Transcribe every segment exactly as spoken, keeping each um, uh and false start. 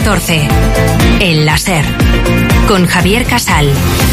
catorce. El láser. Con Javier Casal.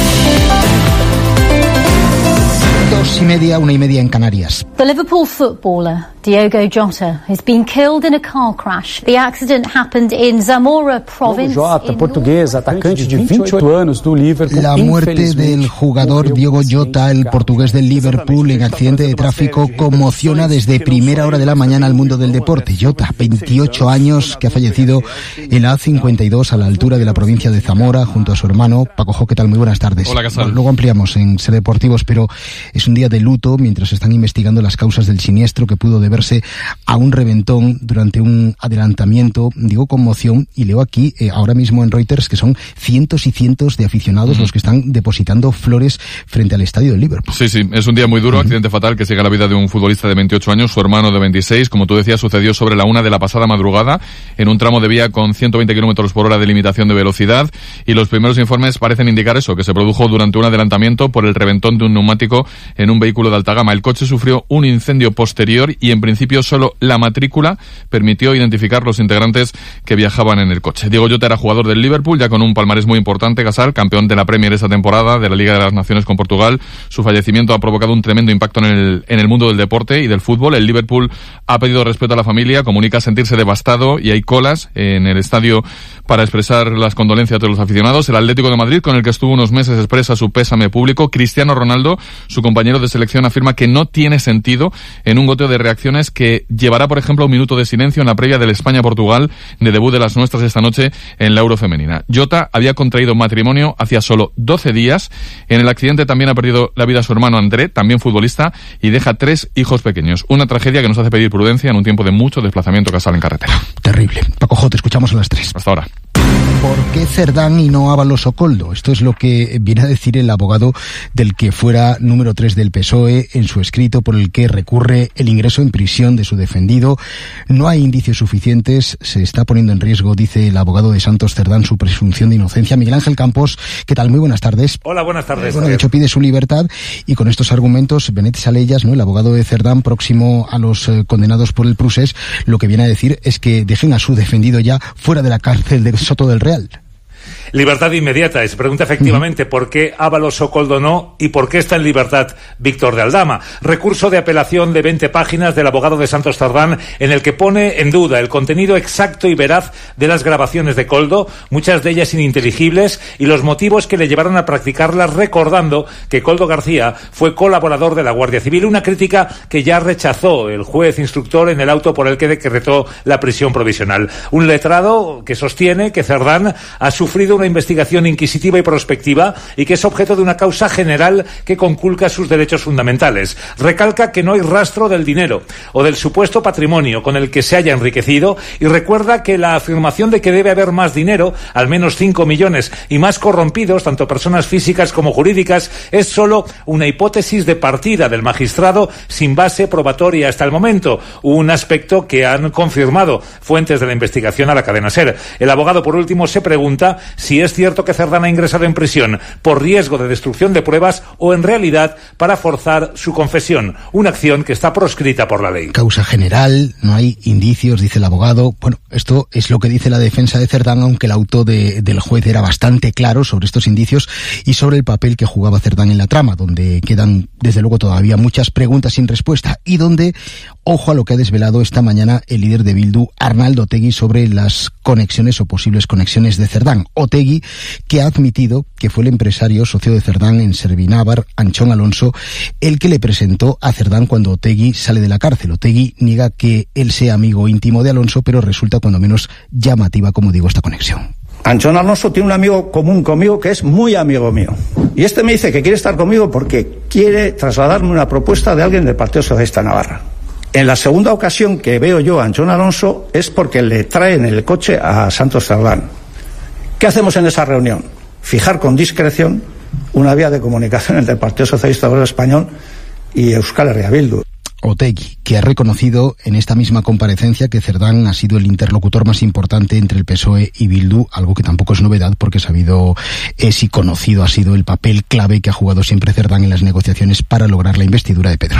Dos y media, una y media en Canarias. The Liverpool footballer Diogo Jota has been killed in a car crash. The accident happened in Zamora province. Jota, portugués, atacante de veintiocho años do Liverpool. La muerte del jugador Diogo Jota, el portugués del Liverpool, en accidente de tráfico, conmociona desde primera hora de la mañana al mundo del deporte. Jota, veintiocho años, que ha fallecido en la A cincuenta y dos a la altura de la provincia de Zamora, junto a su hermano. Paco Jo, ¿qué tal? Muy buenas tardes. Hola, Casal. Luego ampliamos en Ser Deportivos, pero es un día de luto mientras están investigando las causas del siniestro que pudo deberse a un reventón durante un adelantamiento. Digo conmoción, y leo aquí eh, ahora mismo en Reuters que son cientos y cientos de aficionados uh-huh. los que están depositando flores frente al estadio del Liverpool. Sí, sí, es un día muy duro, uh-huh. accidente fatal que sigue la vida de un futbolista de veintiocho años, su hermano de veintiséis. Como tú decías, sucedió sobre la una de la pasada madrugada en un tramo de vía con ciento veinte kilómetros por hora de limitación de velocidad, y los primeros informes parecen indicar eso, que se produjo durante un adelantamiento por el reventón de un neumático en un vehículo de alta gama. El coche sufrió un incendio posterior y en principio solo la matrícula permitió identificar los integrantes que viajaban en el coche. Diogo Jota era jugador del Liverpool, ya con un palmarés muy importante, Casal, campeón de la Premier esta temporada, de la Liga de las Naciones con Portugal. Su fallecimiento ha provocado un tremendo impacto en el, en el mundo del deporte y del fútbol. El Liverpool ha pedido respeto a la familia, comunica sentirse devastado y hay colas en el estadio para expresar las condolencias de los aficionados. El Atlético de Madrid, con el que estuvo unos meses, expresa su pésame público. Cristiano Ronaldo, su compañero de selección, afirma que no tiene sentido en un goteo de reacciones que llevará, por ejemplo, un minuto de silencio en la previa del España-Portugal, de debut de las nuestras esta noche en la Euro femenina. Jota había contraído matrimonio hacía solo doce días. En el accidente también ha perdido la vida su hermano André, también futbolista, y deja tres hijos pequeños. Una tragedia que nos hace pedir prudencia en un tiempo de mucho desplazamiento, Casal, en carretera. Terrible. Paco Jo, te escuchamos a las tres. Hasta ahora. ¿Por qué Cerdán y no Ábalos o Koldo? Esto es lo que viene a decir el abogado del que fuera número tres del P S O E en su escrito por el que recurre el ingreso en prisión de su defendido. No hay indicios suficientes, se está poniendo en riesgo, dice el abogado de Santos Cerdán, su presunción de inocencia. Miguel Ángel Campos, ¿qué tal? Muy buenas tardes. Hola, buenas tardes. Bueno, de hecho pide su libertad, y con estos argumentos Benet Salellas, ¿no?, el abogado de Cerdán, próximo a los eh, condenados por el Prusés, lo que viene a decir es que dejen a su defendido ya fuera de la cárcel de Soto del Real. Libertad inmediata. Y se pregunta efectivamente uh-huh. por qué Ábalos o Koldo no y por qué está en libertad Víctor de Aldama. Recurso de apelación de veinte páginas del abogado de Santos Cerdán, en el que pone en duda el contenido exacto y veraz de las grabaciones de Koldo, muchas de ellas ininteligibles, y los motivos que le llevaron a practicarlas, recordando que Koldo García fue colaborador de la Guardia Civil, una crítica que ya rechazó el juez instructor en el auto por el que decretó la prisión provisional. Un letrado que sostiene que Cerdán ha sufrido una investigación inquisitiva y prospectiva y que es objeto de una causa general que conculca sus derechos fundamentales. Recalca que no hay rastro del dinero o del supuesto patrimonio con el que se haya enriquecido, y recuerda que la afirmación de que debe haber más dinero, al menos cinco millones, y más corrompidos, tanto personas físicas como jurídicas, es solo una hipótesis de partida del magistrado sin base probatoria hasta el momento, un aspecto que han confirmado fuentes de la investigación a la cadena SER. El abogado, por último, se pregunta si es cierto que Cerdán ha ingresado en prisión por riesgo de destrucción de pruebas o en realidad para forzar su confesión, una acción que está proscrita por la ley. Causa general, no hay indicios, dice el abogado. Bueno, esto es lo que dice la defensa de Cerdán, aunque el auto de, del juez era bastante claro sobre estos indicios y sobre el papel que jugaba Cerdán en la trama, donde quedan desde luego todavía muchas preguntas sin respuesta, y donde, ojo a lo que ha desvelado esta mañana el líder de Bildu, Arnaldo Otegi, sobre las conexiones o posibles conexiones de Cerdán. Otegi, que ha admitido que fue el empresario socio de Cerdán en Servinávar, Anchón Alonso, el que le presentó a Cerdán cuando Otegi sale de la cárcel. Otegi niega que él sea amigo íntimo de Alonso, pero resulta cuando menos llamativa, como digo, esta conexión. Anchón Alonso tiene un amigo común conmigo que es muy amigo mío. Y este me dice que quiere estar conmigo porque quiere trasladarme una propuesta de alguien del Partido Socialista de Navarra. En la segunda ocasión que veo yo a Anchón Alonso es porque le traen el coche a Santos Cerdán. ¿Qué hacemos en esa reunión? Fijar con discreción una vía de comunicación entre el Partido Socialista Obrero Español y Euskal Herria Bildu. Otegi, que ha reconocido en esta misma comparecencia que Cerdán ha sido el interlocutor más importante entre el P S O E y Bildu, algo que tampoco es novedad porque sabido es y conocido ha sido el papel clave que ha jugado siempre Cerdán en las negociaciones para lograr la investidura de Pedro